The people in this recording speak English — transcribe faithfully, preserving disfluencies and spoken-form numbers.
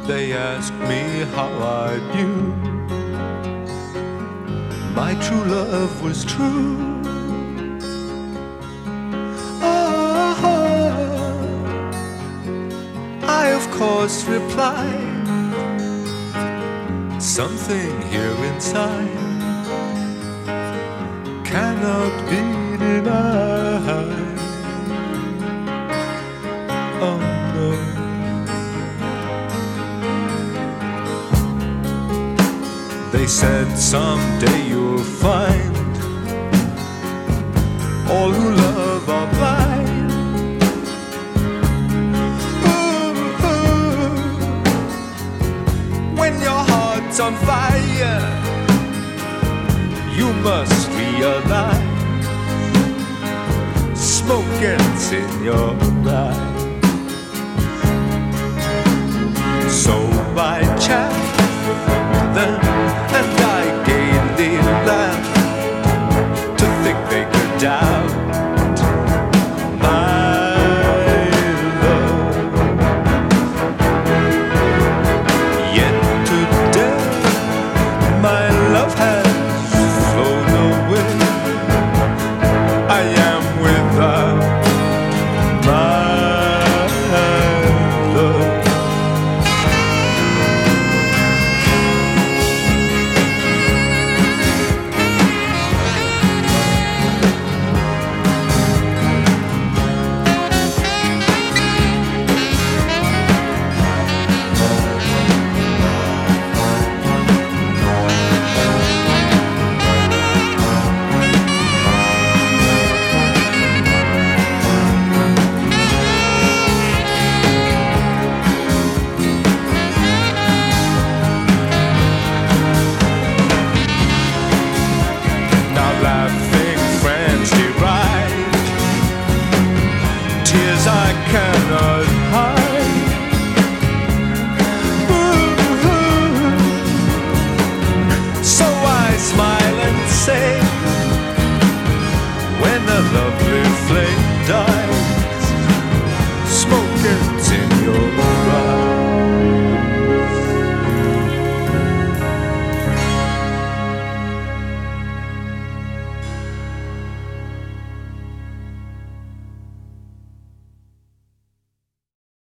They asked me how I knew my true love was true. Oh, I of course replied, something here inside cannot be denied. Oh no. They said someday you'll find all who love are blind. Ooh, ooh. When your heart's on fire, you must realize smoke gets in your eye. So I chat with them, and I gaily laughed to think they could doubt my love. Yet today my love has flown away. I am without my love. Laughing friends deride tears I cannot hide. Ooh, so I smile and say,